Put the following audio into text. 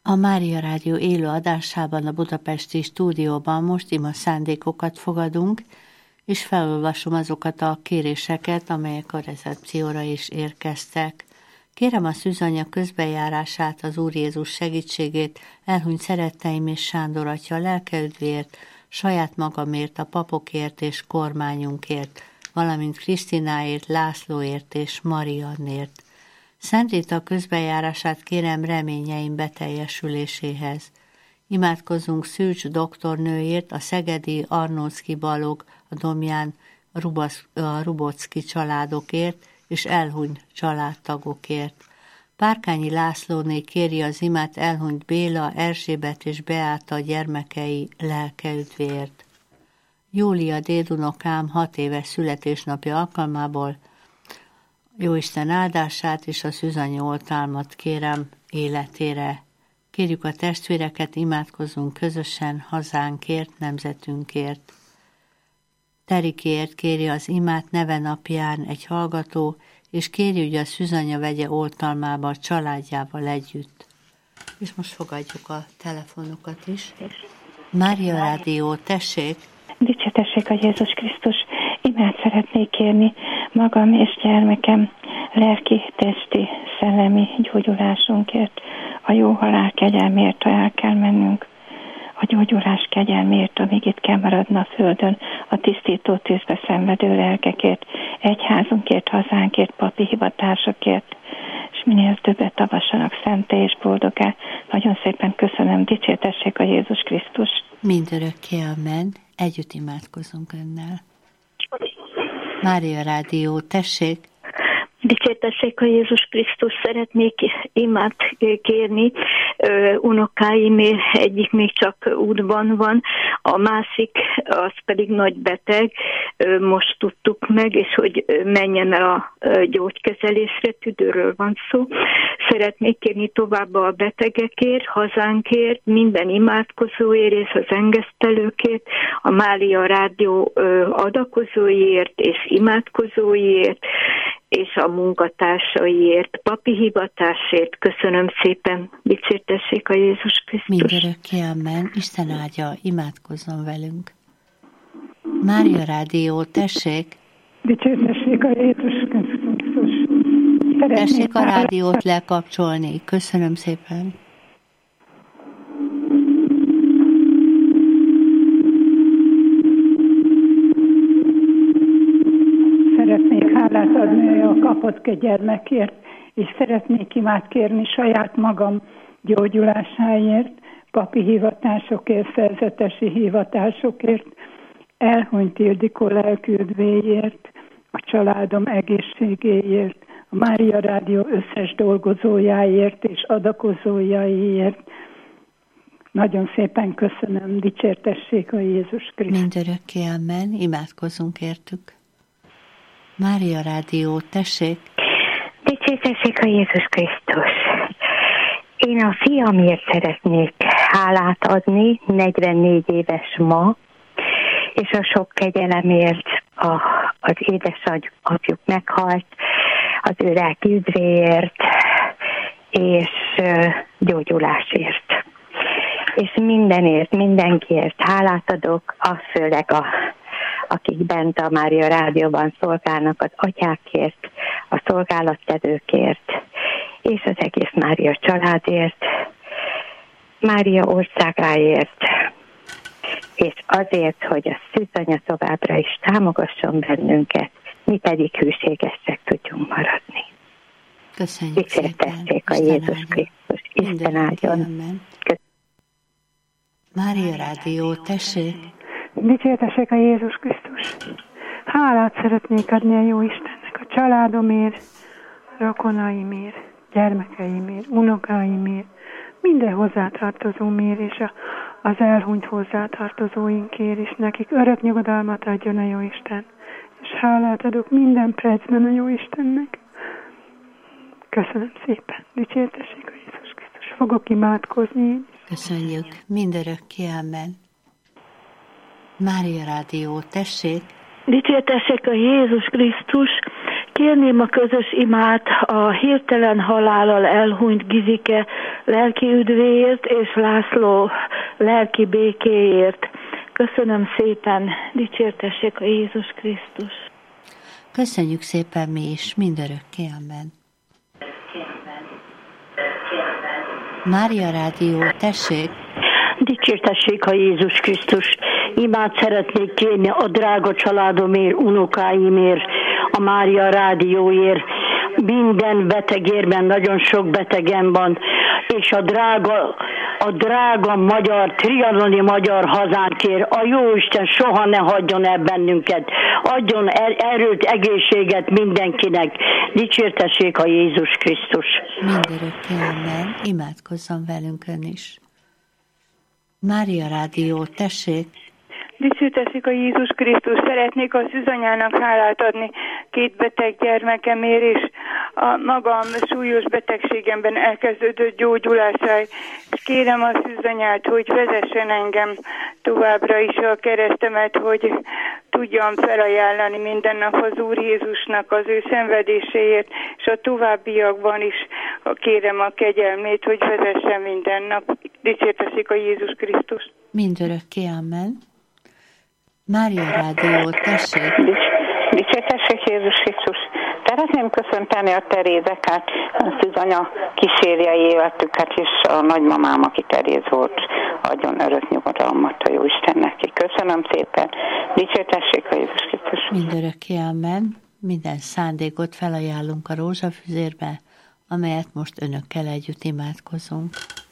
A Mária Rádió élő adásában a budapesti stúdióban most ima szándékokat fogadunk, és felolvasom azokat a kéréseket, amelyek a recepcióra is érkeztek. Kérem a szűzanya közbejárását, az Úr Jézus segítségét, elhunyt szeretteim és Sándor atya lelkeüdvéért, saját magamért, a papokért és kormányunkért, valamint Krisztináért, Lászlóért és Mariannért. Szent Rita közbejárását kérem reményeim beteljesüléséhez. Imádkozzunk Szűcs doktornőért, a szegedi Arnóczky Balog, a Domján Rubocki családokért és elhunyt családtagokért. Párkányi Lászlóné kéri az imát elhunyt Béla, Erzsébet és Beáta gyermekei lelkeüdvéért. Júlia dédunokám 6 éves születésnapja alkalmából Jóisten áldását és a szűzanya oltalmat kérem életére. Kérjük a testvéreket, imádkozzunk közösen hazánkért, nemzetünkért. Terikért kéri az imát neve napján egy hallgató, és kéri, hogy a szűzanya vegye oltalmába a családjával együtt. És most fogadjuk a telefonokat is. Mária Rádió, tessék! Dicsértessék a Jézus Krisztus! Imát szeretnék kérni magam és gyermekem lelki, testi, szellemi gyógyulásunkért, a jó halál kegyelmért, ha el kell mennünk, a gyógyulás kegyelmért, amíg itt kell maradni a földön, a tisztító tűzbe szenvedő lelkekért, egyházunkért, hazánkért, papi hivatásokért, és minél többet tavassanak szenté és boldogá. Nagyon szépen köszönöm, dicsértessék a Jézus Krisztus! Mindörökké amen, együtt imádkozunk önnel. Mária Rádió, tessék! Dicsértessék a Jézus Krisztus, szeretnék imát kérni unokáimért, egyik még csak útban van, a másik, az pedig nagy beteg, most tudtuk meg, és hogy menjen el a gyógykezelésre, tüdőről van szó. Szeretnék kérni tovább a betegekért, hazánkért, minden imádkozóért és az engesztelőkért, a Mária Rádió adakozóiért és imádkozóiért, és a munkatársaiért, papi hivatásért. Köszönöm szépen, dicsértessék a Jézus Krisztus. Mindörökké amen, Isten áldja, imádkozzon velünk. Mária Rádió, tessék! Dicsértessék a Jézus Krisztus. Tessék a rádiót lekapcsolni. Köszönöm szépen. Szeretnék hálát adni a kapott gyermekért, és szeretnék imát kérni saját magam gyógyulásáért, papi hivatásokért, szerzetesi hivatásokért, elhunyt Ildikó lelküdvéért, a családom egészségéért, a Mária Rádió összes dolgozójáért és adakozójáért. Nagyon szépen köszönöm, dicsértessék a Jézus Krisztus. Mindörökké amen, imádkozunk értük. Mária Rádió, tessék! Dicsértessék a Jézus Krisztus! Én a fiamért szeretnék hálát adni, 44 éves ma, és a sok kegyelemért, az édesapjuk meghalt, az ő lelki üdvéért, és gyógyulásért. És mindenért, mindenkiért hálát adok, főleg akik bent a Mária Rádióban szolgálnak, az atyákért, a szolgálattevőkért, és az egész Mária családért, Mária országáért, és azért, hogy a szűzanya továbbra is támogasson bennünket, mi pedig hűségesek tudjunk maradni. Köszönjük szépen. A Jézus Krisztus. Isten áldjon. Mária Rádió, tessék! Dicsértessék a Jézus Krisztus! Hálát szeretnék adni a jó Istennek a családomért, rokonaimért, gyermekeimért, unokáimért, minden hozzátartozómért, és az elhunyt hozzátartozóinkért is, nekik örök nyugodalmat adjon a jó Isten. És hálát adok minden percben a jó Istennek. Köszönöm szépen. Dicsértessék a Jézus Krisztus. Fogok imádkozni én is. Köszönjük. Mindörökké amen. Mária Rádió, tessék! Dicsértessék a Jézus Krisztus! Kérném a közös imát a hirtelen halállal elhunyt Gizike lelki üdvéért és László lelki békéért. Köszönöm szépen, dicsértessék a Jézus Krisztus. Köszönjük szépen mi is, mindörökké, amen. Mária Rádió, tessék! Dicsértessék a Jézus Krisztus. Imát szeretnék kérni a drága családomért, unokáimért, a Mária Rádióért, minden betegérben, nagyon sok betegem van, és a drága magyar, trianoni magyar hazánkért, a Jóisten soha ne hagyjon el bennünket, adjon erőt, egészséget mindenkinek. Dicsértessék a Jézus Krisztus. Mindörökké, amen. Imádkozzon velünk ön is. Mária Rádió, tessék! Dicsértessék a Jézus Krisztus. Szeretnék a Szűzanyának hálát adni 2 beteg gyermekemért, és a magam súlyos betegségemben elkezdődött gyógyulásáért. Kérem a Szűzanyát, hogy vezessen engem továbbra is a keresztemet, hogy tudjam felajánlani minden nap az Úr Jézusnak az ő szenvedéséért, és a továbbiakban is kérem a kegyelmét, hogy vezessen minden nap. Dicsértessék a Jézus Krisztus. Mindörökké, amen. Mária Rádió, tessék! Dicsértessék Jézus Krisztus! Szeretném köszönteni a Terézeket, a Szűzanya kísérjei életüket, és a nagymamám, aki Teréz volt, adjon örök nyugodalmat a Jóisten neki. Köszönöm szépen! Dicsértessék a Jézus Krisztus! Mindörökké, amen. Minden szándékot felajánlunk a rózsafüzérbe, amelyet most önökkel együtt imádkozunk.